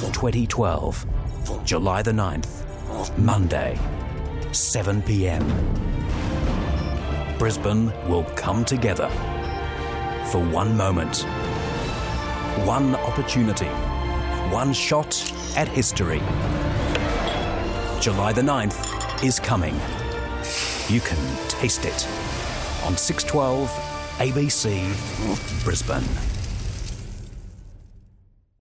2012, July the 9th, Monday, 7 p.m. Brisbane will come together for one moment, one opportunity, one shot at history. July the 9th is coming. You can taste it on 612 ABC Brisbane.